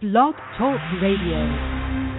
Blog Talk Radio.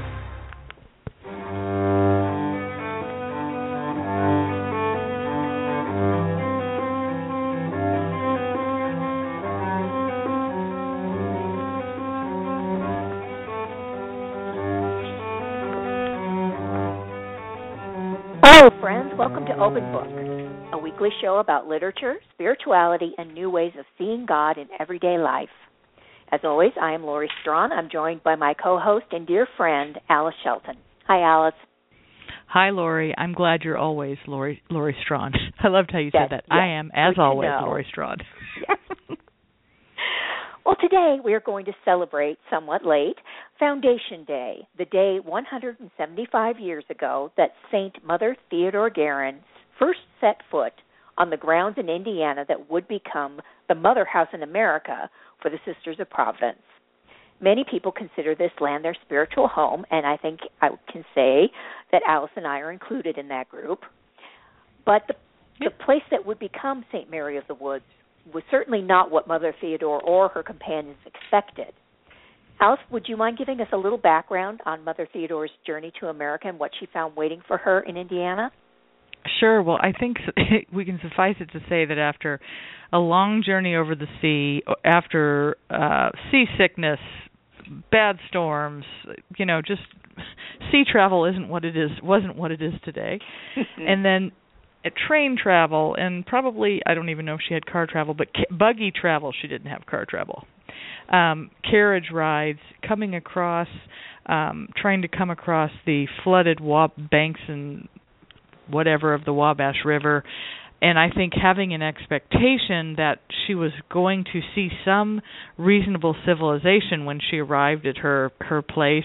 Hello, friends. Welcome to Open Book, a weekly show about literature, spirituality, and new ways of seeing God in everyday life. As always, I am Lori Strawn. I'm joined by my co-host and dear friend, Alice Shelton. Hi, Alice. Hi, Lori. I'm glad you're always Lori Strawn. I loved how you said that. Yes, I am, as always, know. Lori Strawn. Yes. Well, today we are going to celebrate, somewhat late, Foundation Day, the day 175 years ago that Saint Mother Theodore Guerin first set foot on the grounds in Indiana that would become the Mother House in America for the Sisters of Providence. Many people consider this land their spiritual home, and I think I can say that Alice and I are included in that group. But the place that would become St. Mary of the Woods was certainly not what Mother Theodore or her companions expected. Alice, would you mind giving us a little background on Mother Theodore's journey to America and what she found waiting for her in Indiana? Sure. Well, I think we can suffice it to say that after a long journey over the sea, after seasickness, bad storms, just sea travel wasn't what it is today. And then train travel, and probably, I don't even know if she had car travel, but buggy travel, she didn't have car travel. Carriage rides, coming across, trying to come across the flooded banks and whatever of the Wabash River, and I think having an expectation that she was going to see some reasonable civilization when she arrived at her place.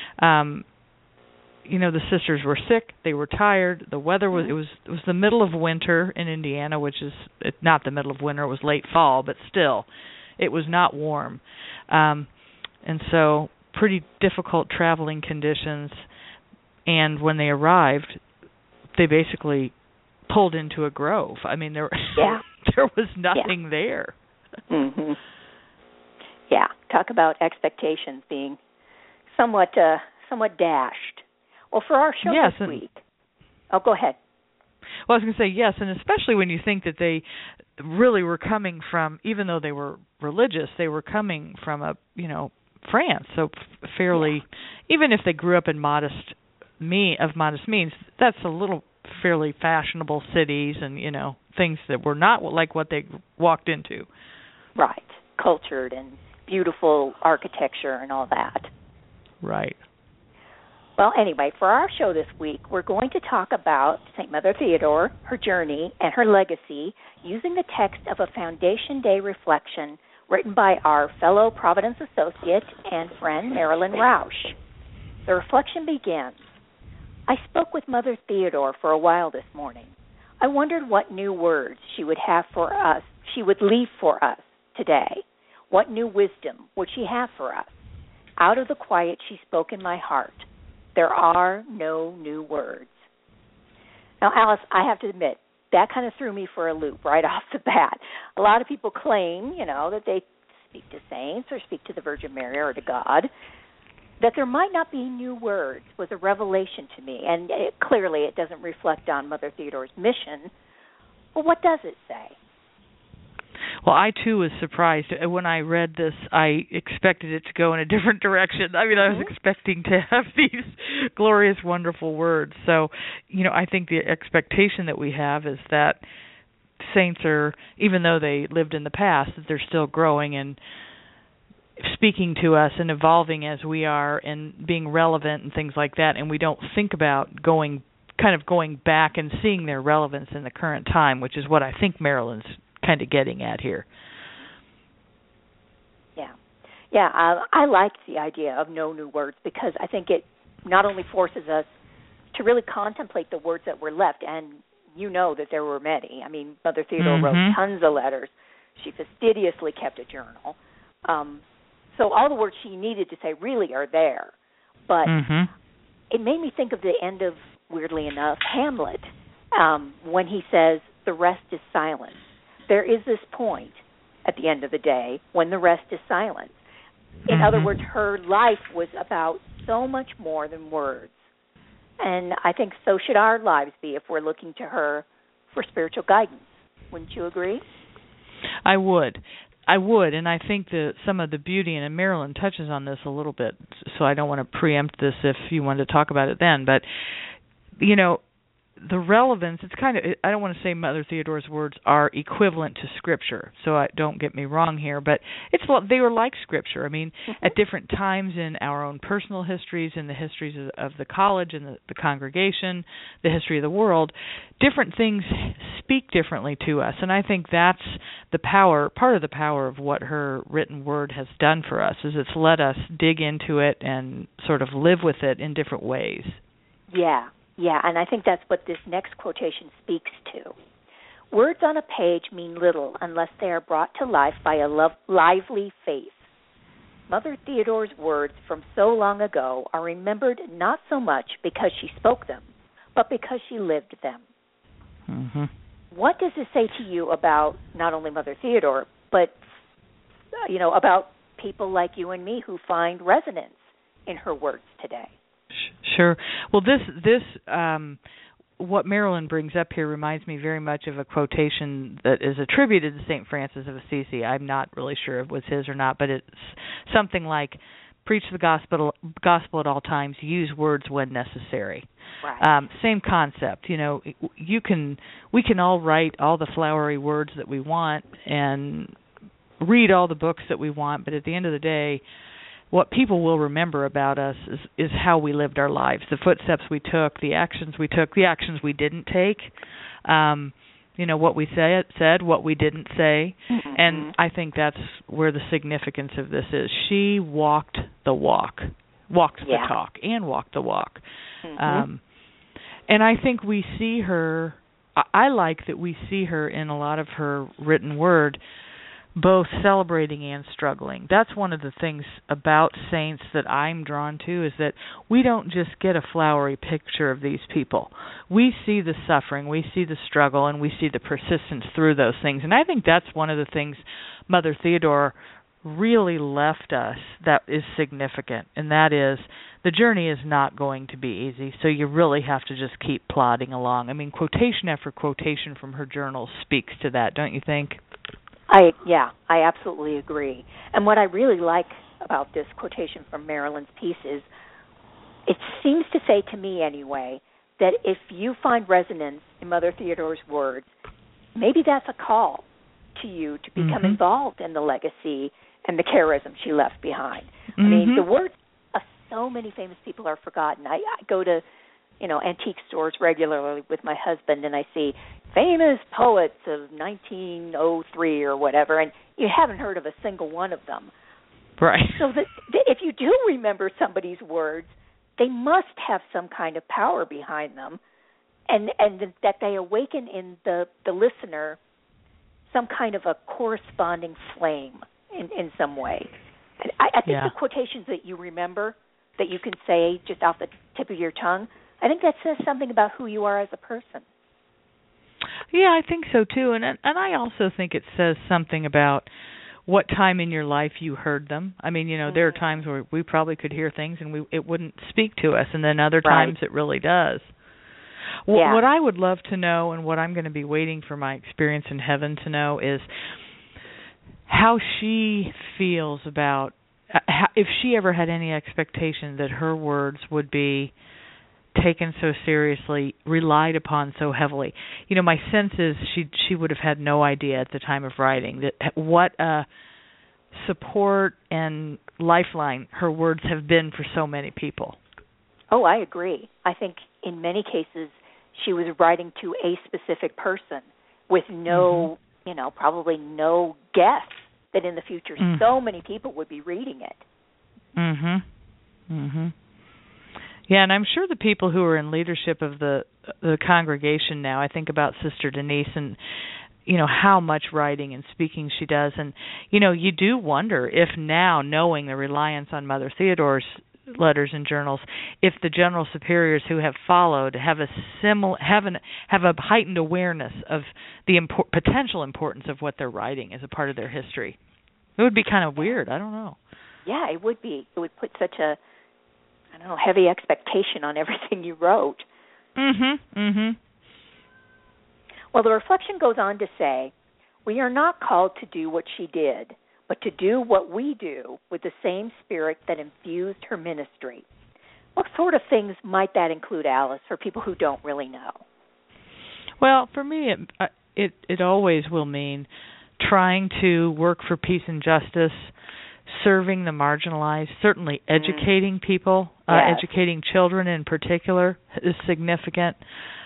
The sisters were sick, they were tired, the weather was it was the middle of winter in Indiana, which is not the middle of winter, it was late fall, but still it was not warm. And so pretty difficult traveling conditions, and when they arrived, they basically pulled into a grove. I mean, there was nothing there. Mm-hmm. Yeah, talk about expectations being somewhat dashed. Well, for our show this week... Oh, go ahead. Well, I was going to say yes, and especially when you think that they really were coming from, even though they were religious, they were coming from France, so fairly, even if they grew up in modest means, that's a little fairly fashionable cities and, things that were not like what they walked into. Right. Cultured and beautiful architecture and all that. Right. Well, anyway, for our show this week, we're going to talk about St. Mother Theodore, her journey, and her legacy using the text of a Foundation Day reflection written by our fellow Providence associate and friend Marilyn Rausch. The reflection begins, I spoke with Mother Theodore for a while this morning. I wondered what new words she would have for us, she would leave for us today. What new wisdom would she have for us? Out of the quiet she spoke in my heart. There are no new words. Now, Alice, I have to admit, that kind of threw me for a loop right off the bat. A lot of people claim, that they speak to saints or speak to the Virgin Mary or to God. That there might not be new words was a revelation to me, and clearly it doesn't reflect on Mother Theodore's mission. Well, what does it say? Well, I, too, was surprised. When I read this, I expected it to go in a different direction. I mean, I was expecting to have these glorious, wonderful words. So, I think the expectation that we have is that saints are, even though they lived in the past, that they're still growing and speaking to us and evolving as we are and being relevant and things like that. And we don't think about going back and seeing their relevance in the current time, which is what I think Marilyn's kind of getting at here. Yeah, I like the idea of no new words because I think it not only forces us to really contemplate the words that were left, and that there were many. I mean, Mother Theodore wrote tons of letters. She fastidiously kept a journal. So all the words she needed to say really are there. But it made me think of the end of, weirdly enough, Hamlet, when he says, the rest is silence. There is this point at the end of the day when the rest is silence. In other words, her life was about so much more than words. And I think so should our lives be if we're looking to her for spiritual guidance. Wouldn't you agree? I would, and I think that some of the beauty, and Marilyn touches on this a little bit, so I don't want to preempt this if you wanted to talk about it then, but, you know, the relevance, it's kind of, I don't want to say Mother Theodore's words are equivalent to Scripture, so don't get me wrong here, but they were like Scripture. I mean, at different times in our own personal histories, in the histories of the college and the congregation, the history of the world, different things speak differently to us, and I think that's the power, part of the power of what her written word has done for us, is it's let us dig into it and sort of live with it in different ways. Yeah, and I think that's what this next quotation speaks to. Words on a page mean little unless they are brought to life by a lively faith. Mother Theodore's words from so long ago are remembered not so much because she spoke them, but because she lived them. Mm-hmm. What does this say to you about not only Mother Theodore, but, you know, about people like you and me who find resonance in her words today? Sure. Well, this what Marilyn brings up here reminds me very much of a quotation that is attributed to St. Francis of Assisi. I'm not really sure if it was his or not, but it's something like, preach the gospel at all times, use words when necessary. Right. Same concept. You know, we can all write all the flowery words that we want and read all the books that we want, but at the end of the day, what people will remember about us is how we lived our lives, the footsteps we took, the actions we took, the actions we didn't take, you know, what we said, what we didn't say. Mm-hmm. And I think that's where the significance of this is. She walked the walk, walked the talk, and walked the walk. Mm-hmm. And I think we see her, I like that we see her in a lot of her written word, both celebrating and struggling. That's one of the things about saints that I'm drawn to, is that we don't just get a flowery picture of these people. We see the suffering, we see the struggle, and we see the persistence through those things. And I think that's one of the things Mother Theodore really left us that is significant, and that is the journey is not going to be easy, so you really have to just keep plodding along. I mean, quotation after quotation from her journals speaks to that, don't you think? I absolutely agree. And what I really like about this quotation from Marilyn's piece is it seems to say to me anyway that if you find resonance in Mother Theodore's words, maybe that's a call to you to become involved in the legacy and the charism she left behind. I mean, the words of so many famous people are forgotten. I go to, antique stores regularly with my husband, and I see famous poets of 1903 or whatever, and you haven't heard of a single one of them. Right. So that if you do remember somebody's words, they must have some kind of power behind them, and that they awaken in the listener some kind of a corresponding flame in some way. And I think the quotations that you remember, that you can say just off the tip of your tongue, I think that says something about who you are as a person. Yeah, I think so too, and I also think it says something about what time in your life you heard them. I mean, there are times where we probably could hear things and it wouldn't speak to us, and then other times it really does. Well, what I would love to know, and what I'm going to be waiting for my experience in heaven to know, is how she feels about, if she ever had any expectation that her words would be taken so seriously, relied upon so heavily. My sense is she would have had no idea at the time of writing that what a support and lifeline her words have been for so many people. Oh, I agree. I think in many cases she was writing to a specific person with no, probably no guess that in the future so many people would be reading it. Yeah, and I'm sure the people who are in leadership of the congregation now, I think about Sister Denise and, how much writing and speaking she does. And, you do wonder if now, knowing the reliance on Mother Theodore's letters and journals, if the general superiors who have followed have a heightened awareness of the potential importance of what they're writing as a part of their history. It would be kind of weird. I don't know. Yeah, it would be. It would put such a, I don't know, heavy expectation on everything you wrote. Well, the reflection goes on to say, we are not called to do what she did, but to do what we do with the same spirit that infused her ministry. What sort of things might that include, Alice, for people who don't really know? Well, for me, it always will mean trying to work for peace and justice, serving the marginalized, certainly educating people, educating children in particular is significant.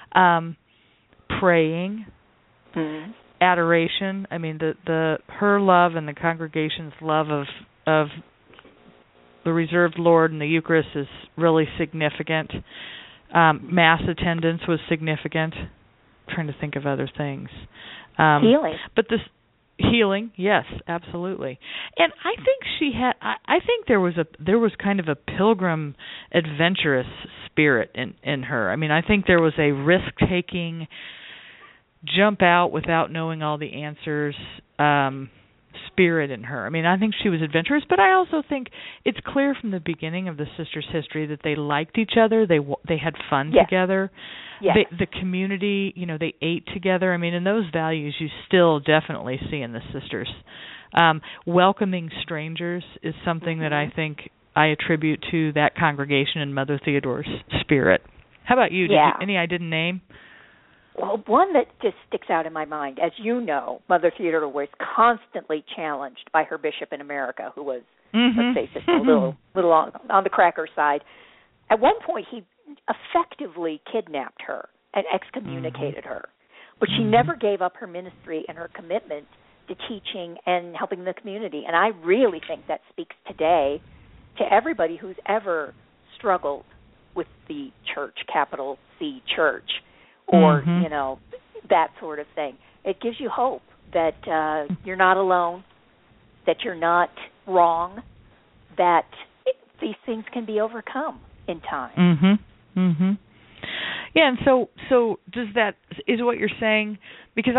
Praying, adoration. I mean, her love and the congregation's love of the reserved Lord and the Eucharist is really significant. Mass attendance was significant. I'm trying to think of other things. Healing. But this healing, yes, absolutely. And I think she had. I think there was kind of a pilgrim, adventurous spirit in her. I mean, I think there was a risk-taking, jump out without knowing all the answers spirit in her. I mean, I think she was adventurous, but I also think it's clear from the beginning of the sisters' history that they liked each other. They had fun together. Yes. The community, they ate together. I mean, and those values you still definitely see in the sisters. Welcoming strangers is something that I think I attribute to that congregation and Mother Theodore's spirit. How about you? Any I didn't name? Well, one that just sticks out in my mind, as you know, Mother Theodore was constantly challenged by her bishop in America, who was, let's face it, a little on the cracker side. At one point, he effectively kidnapped her and excommunicated her. But she never gave up her ministry and her commitment to teaching and helping the community. And I really think that speaks today to everybody who's ever struggled with the church, capital C church, or, that sort of thing. It gives you hope that you're not alone, that you're not wrong, that these things can be overcome in time. Yeah, and so is what you're saying, because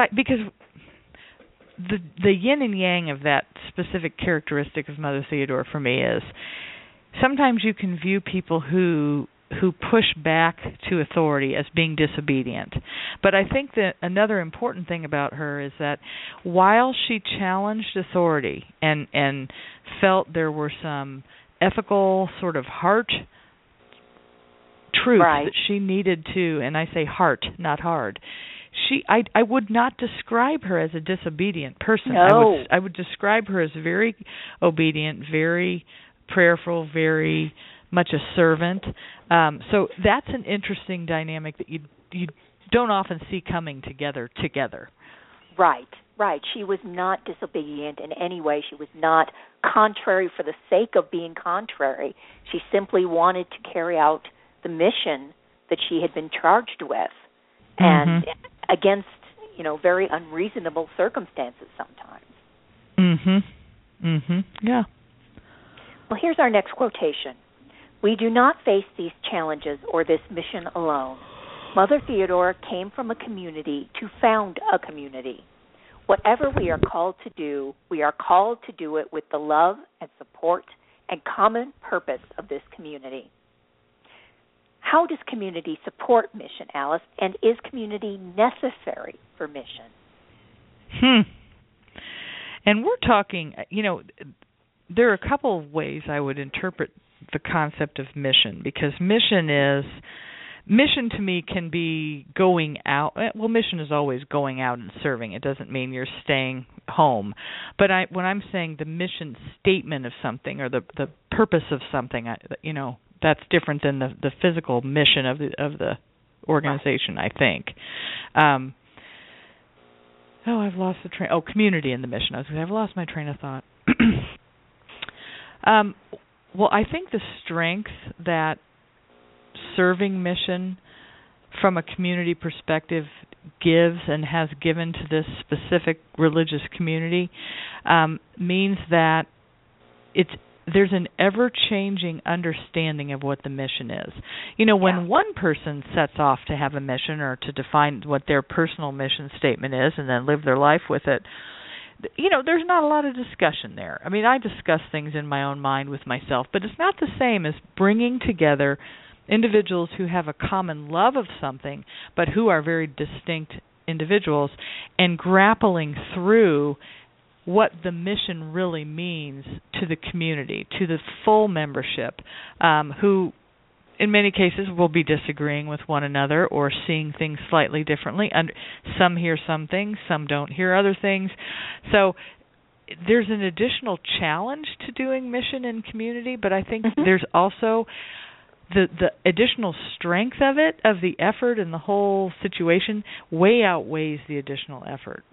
the yin and yang of that specific characteristic of Mother Theodore for me is sometimes you can view people who push back to authority as being disobedient. But I think that another important thing about her is that while she challenged authority and felt there were some ethical sort of heart truth that she needed to, and I say heart, not hard, I would not describe her as a disobedient person. No. I would describe her as very obedient, very prayerful, very much a servant. So that's an interesting dynamic that you don't often see coming together. Right. She was not disobedient in any way. She was not contrary for the sake of being contrary. She simply wanted to carry out the mission that she had been charged with, and against, very unreasonable circumstances sometimes. Yeah. Well, here's our next quotation. We do not face these challenges or this mission alone. Mother Theodore came from a community to found a community. Whatever we are called to do, we are called to do it with the love and support and common purpose of this community. How does community support mission, Alice, and is community necessary for mission? And we're talking, there are a couple of ways I would interpret the concept of mission, because mission to me can be going out. Well, mission is always going out and serving. It doesn't mean you're staying home. But when I'm saying the mission statement of something or the purpose of something, that's different than the physical mission of the organization, I think. I've lost the train. Community in the mission. I've lost my train of thought. Well, I think the strength that serving mission from a community perspective gives and has given to this specific religious community means that there's an ever-changing understanding of what the mission is. When one person sets off to have a mission or to define what their personal mission statement is and then live their life with it, there's not a lot of discussion there. I mean, I discuss things in my own mind with myself, but it's not the same as bringing together individuals who have a common love of something, but who are very distinct individuals, and grappling through what the mission really means to the community, to the full membership, who in many cases will be disagreeing with one another or seeing things slightly differently. And some hear some things, some don't hear other things. So there's an additional challenge to doing mission in community, but I think there's also the additional strength of it, of the effort and the whole situation, way outweighs the additional effort.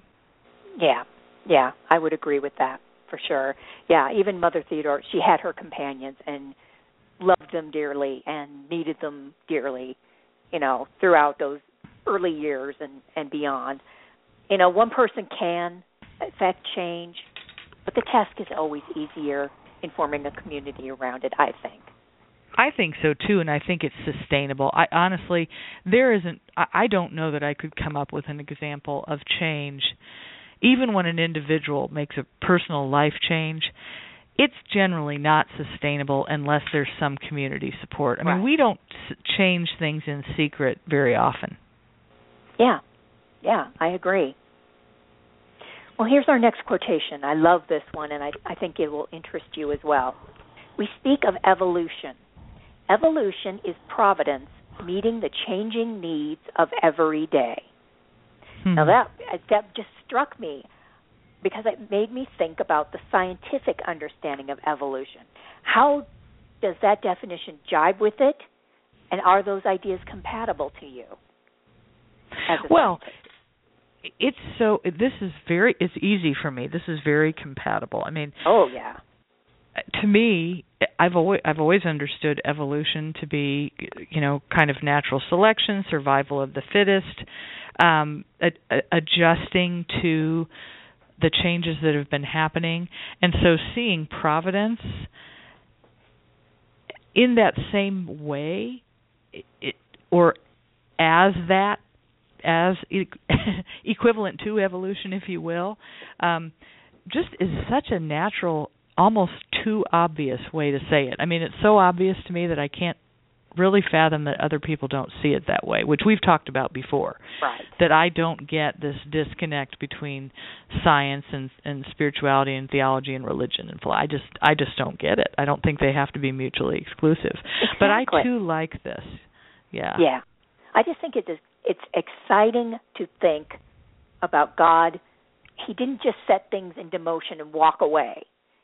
Yeah, I would agree with that for sure. Yeah, even Mother Theodore, she had her companions and loved them dearly and needed them dearly, throughout those early years and beyond. One person can affect change, but the task is always easier in forming a community around it, I think. I think so too, and I think it's sustainable. I honestly, I don't know that I could come up with an example of change, even when an individual makes a personal life change. It's generally not sustainable unless there's some community support. I mean, we don't change things in secret very often. Yeah, I agree. Well, here's our next quotation. I love this one, and I think it will interest you as well. We speak of evolution. Evolution is providence meeting the changing needs of every day. Now, that just struck me, because it made me think about the scientific understanding of evolution. How does that definition jibe with it, and are those ideas compatible to you? Well, it's easy for me. This is very compatible. I mean, to me, I've always understood evolution to be, kind of natural selection, survival of the fittest, adjusting to the changes that have been happening. And so seeing providence in that same way, as equivalent to evolution, if you will, just is such a natural, almost too obvious way to say it. I mean, it's so obvious to me that I can't really fathom that other people don't see it that way, which we've talked about before. Right. That I don't get this disconnect between science and spirituality and theology and religion and I just don't get it. I don't think they have to be mutually exclusive. Exactly. But I too like this. Yeah. Yeah. I just think it's exciting to think about God. He didn't just set things into motion and walk away.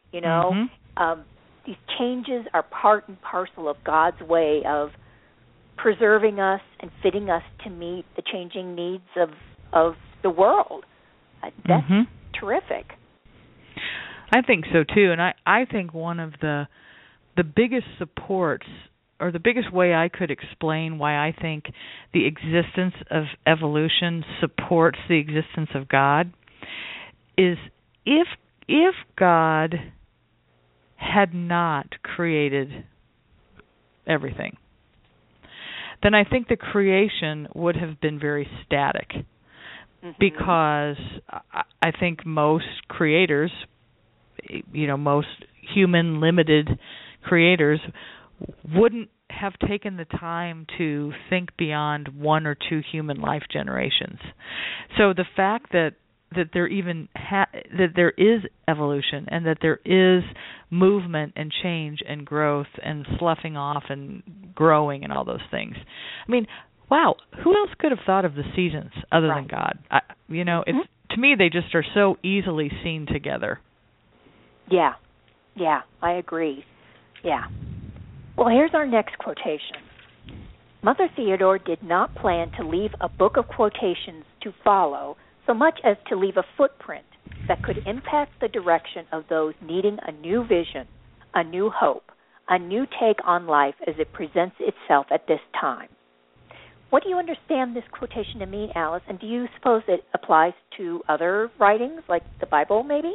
These changes are part and parcel of God's way of preserving us and fitting us to meet the changing needs of the world. That's terrific. I think so too, and I think one of the biggest supports, or the biggest way I could explain why I think the existence of evolution supports the existence of God, is if God had not created everything, then I think the creation would have been very static, because I think most creators, most human limited creators, wouldn't have taken the time to think beyond one or two human life generations. So the fact that there even that there is evolution and that there is movement and change and growth and sloughing off and growing and all those things. I mean, wow, who else could have thought of the seasons other than God? It's to me, they just are so easily seen together. Yeah, I agree. Yeah. Well, here's our next quotation. Mother Theodore did not plan to leave a book of quotations to follow so much as to leave a footprint that could impact the direction of those needing a new vision, a new hope, a new take on life as it presents itself at this time. What do you understand this quotation to mean, Alice? And do you suppose it applies to other writings, like the Bible, maybe?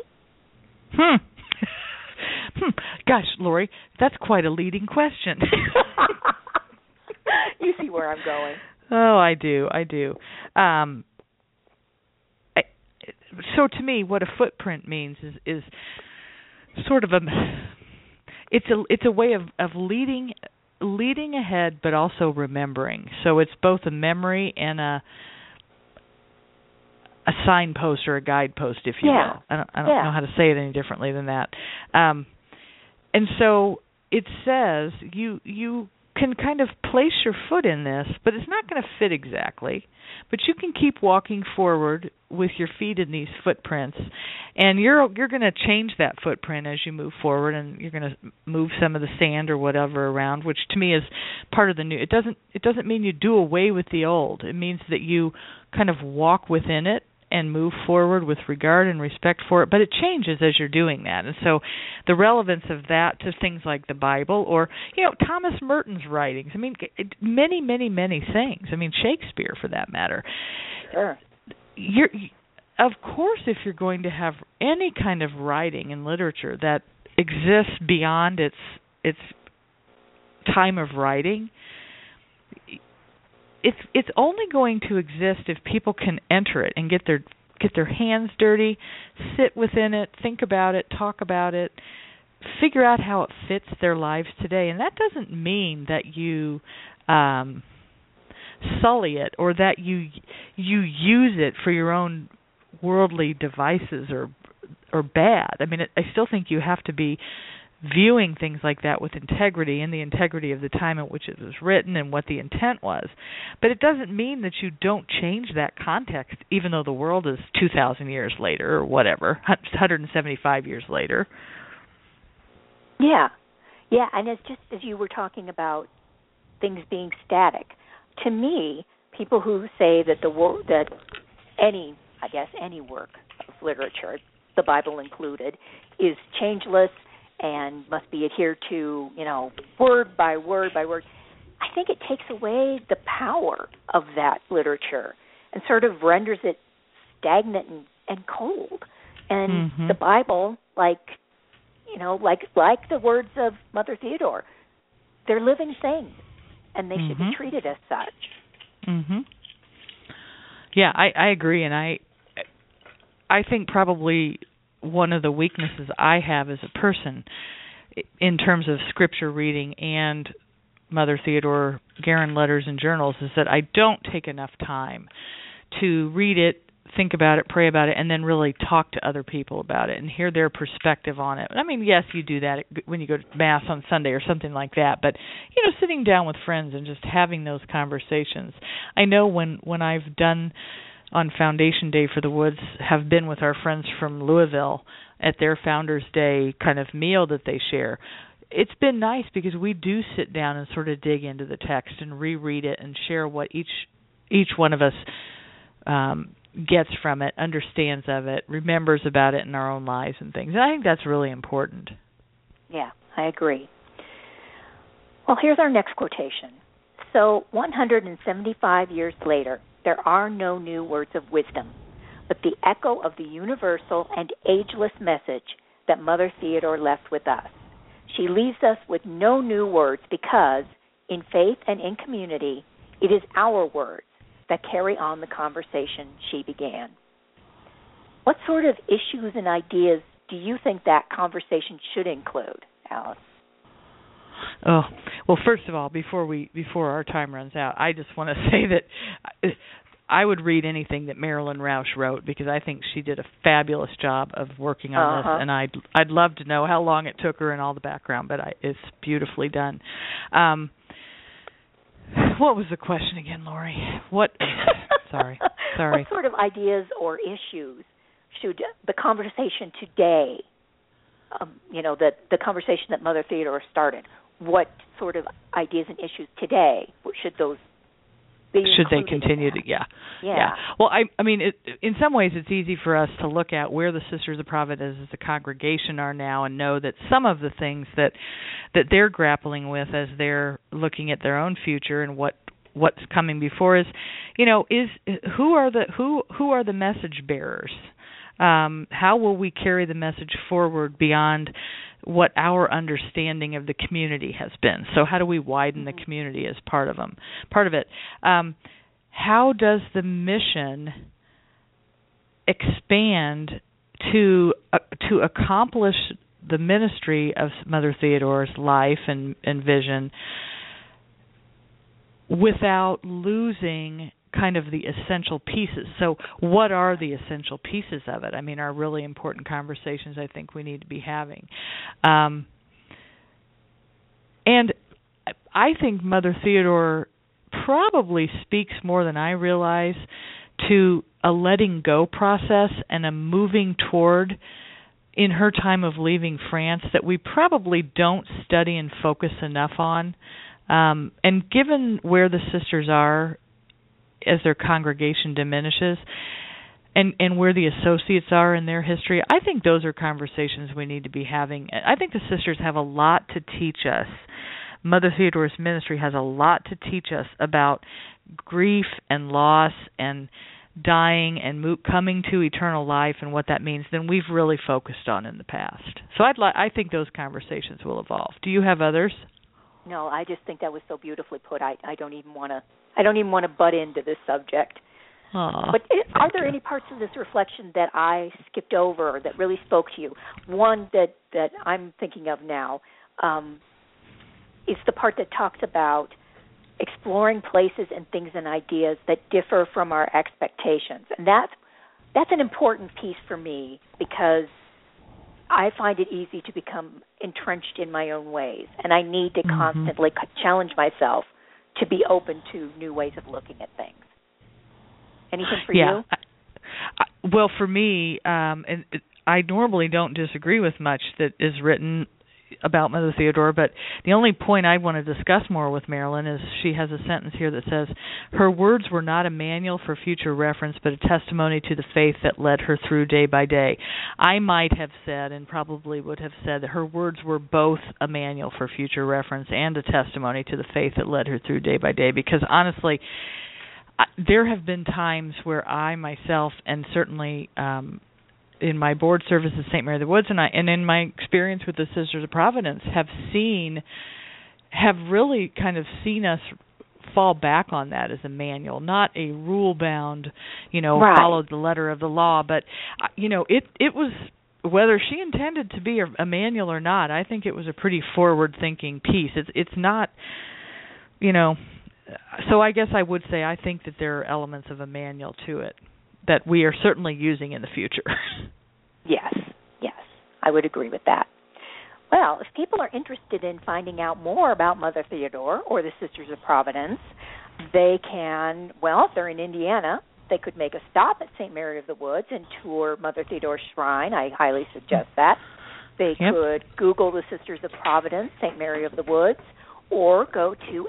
Gosh, Lori, that's quite a leading question. You see where I'm going. Oh, I do. so to me, what a footprint means is sort of it's a way of leading ahead, but also remembering. So it's both a memory and a signpost or a guidepost, if you will. I don't know how to say it any differently than that. And so it says you can kind of place your foot in this, but it's not going to fit exactly. But you can keep walking forward with your feet in these footprints, and you're going to change that footprint as you move forward, and you're going to move some of the sand or whatever around, which to me is part of the new. It doesn't mean you do away with the old. It means that you kind of walk within it and move forward with regard and respect for it, but it changes as you're doing that. And so the relevance of that to things like the Bible or, Thomas Merton's writings, I mean, many, many, many things. I mean, Shakespeare, for that matter. Sure. Of course, if you're going to have any kind of writing and literature that exists beyond its time of writing, it's only going to exist if people can enter it and get their hands dirty, sit within it, think about it, talk about it, figure out how it fits their lives today. And that doesn't mean that you sully it or that you use it for your own worldly devices or bad. I mean, I still think you have to be viewing things like that with integrity and the integrity of the time at which it was written and what the intent was. But it doesn't mean that you don't change that context, even though the world is 2,000 years later or whatever, 175 years later. Yeah, and it's just as you were talking about things being static. To me, people who say that that any work of literature, the Bible included, is changeless and must be adhered to, word by word by word, I think it takes away the power of that literature and sort of renders it stagnant and cold. And the Bible, like the words of Mother Theodore, they're living things, and they should be treated as such. Yeah, I agree, and I think probably one of the weaknesses I have as a person in terms of scripture reading and Mother Theodore Guerin letters and journals is that I don't take enough time to read it, think about it, pray about it, and then really talk to other people about it and hear their perspective on it. I mean, yes, you do that when you go to Mass on Sunday or something like that, but, sitting down with friends and just having those conversations. I know when I've done on Foundation Day for the Woods, have been with our friends from Louisville at their Founders Day kind of meal that they share. It's been nice because we do sit down and sort of dig into the text and reread it and share what each one of us gets from it, understands of it, remembers about it in our own lives and things. And I think that's really important. Yeah, I agree. Well, here's our next quotation. So 175 years later, there are no new words of wisdom, but the echo of the universal and ageless message that Mother Theodore left with us. She leaves us with no new words because, in faith and in community, it is our words that carry on the conversation she began. What sort of issues and ideas do you think that conversation should include, Alice? Oh, well, first of all, before our time runs out, I just want to say that I would read anything that Marilyn Roush wrote because I think she did a fabulous job of working on this, and I'd love to know how long it took her and all the background, but it's beautifully done. What was the question again, Lori? Sorry. What sort of ideas or issues should the conversation today, the conversation that Mother Theodore started, what sort of ideas and issues today should those be should they continue to? Yeah. Well, I mean, in some ways, it's easy for us to look at where the Sisters of Providence as a congregation are now, and know that some of the things that they're grappling with as they're looking at their own future and what's coming before is who are the message bearers? How will we carry the message forward beyond what our understanding of the community has been? So how do we widen the community as part of it? How does the mission expand to accomplish the ministry of Mother Theodore's life and vision without losing kind of the essential pieces. So what are the essential pieces of it? I mean, are really important conversations I think we need to be having. And I think Mother Theodore probably speaks more than I realize to a letting go process and a moving toward in her time of leaving France that we probably don't study and focus enough on. And given where the sisters are as their congregation diminishes and where the associates are in their history, I think those are conversations we need to be having. I think the sisters have a lot to teach us. Mother Theodore's ministry has a lot to teach us about grief and loss and dying and coming to eternal life and what that means than we've really focused on in the past. So I think those conversations will evolve. Do you have others? No, I just think that was so beautifully put. I don't even want to butt into this subject. Aww, but are there any parts of this reflection that I skipped over or that really spoke to you? One that I'm thinking of now is the part that talks about exploring places and things and ideas that differ from our expectations. And that's an important piece for me because I find it easy to become entrenched in my own ways, and I need to constantly challenge myself to be open to new ways of looking at things. Anything for you? Well, for me, and I normally don't disagree with much that is written about Mother Theodore, but the only point I want to discuss more with Marilyn is she has a sentence here that says, her words were not a manual for future reference, but a testimony to the faith that led her through day by day. I might have said, and probably would have said, that her words were both a manual for future reference and a testimony to the faith that led her through day by day, because honestly, there have been times where I myself, and certainly in my board service at St. Mary of the Woods, and in my experience with the Sisters of Providence, have really kind of seen us fall back on that as a manual, not a rule-bound, right, follow the letter of the law, but it was, whether she intended to be a manual or not, I think it was a pretty forward-thinking piece. It's not, so I guess I would say I think that there are elements of a manual to it that we are certainly using in the future. Yes, I would agree with that. Well, if people are interested in finding out more about Mother Theodore or the Sisters of Providence, they can, if they're in Indiana, they could make a stop at St. Mary of the Woods and tour Mother Theodore's Shrine. I highly suggest that. They could Google the Sisters of Providence, St. Mary of the Woods, or go to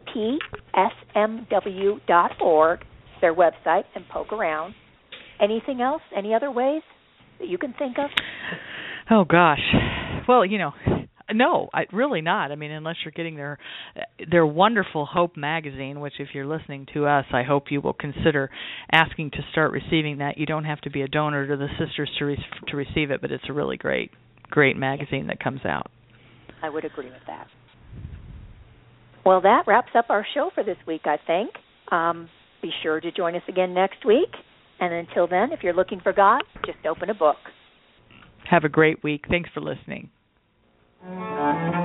spsmw.org, their website, and poke around. Anything else? Any other ways that you can think of? Oh, gosh. Well, no, really not. I mean, unless you're getting their wonderful Hope magazine, which if you're listening to us, I hope you will consider asking to start receiving that. You don't have to be a donor to the sisters to receive it, but it's a really great magazine that comes out. I would agree with that. Well, that wraps up our show for this week, I think. Be sure to join us again next week. And until then, if you're looking for God, just open a book. Have a great week. Thanks for listening.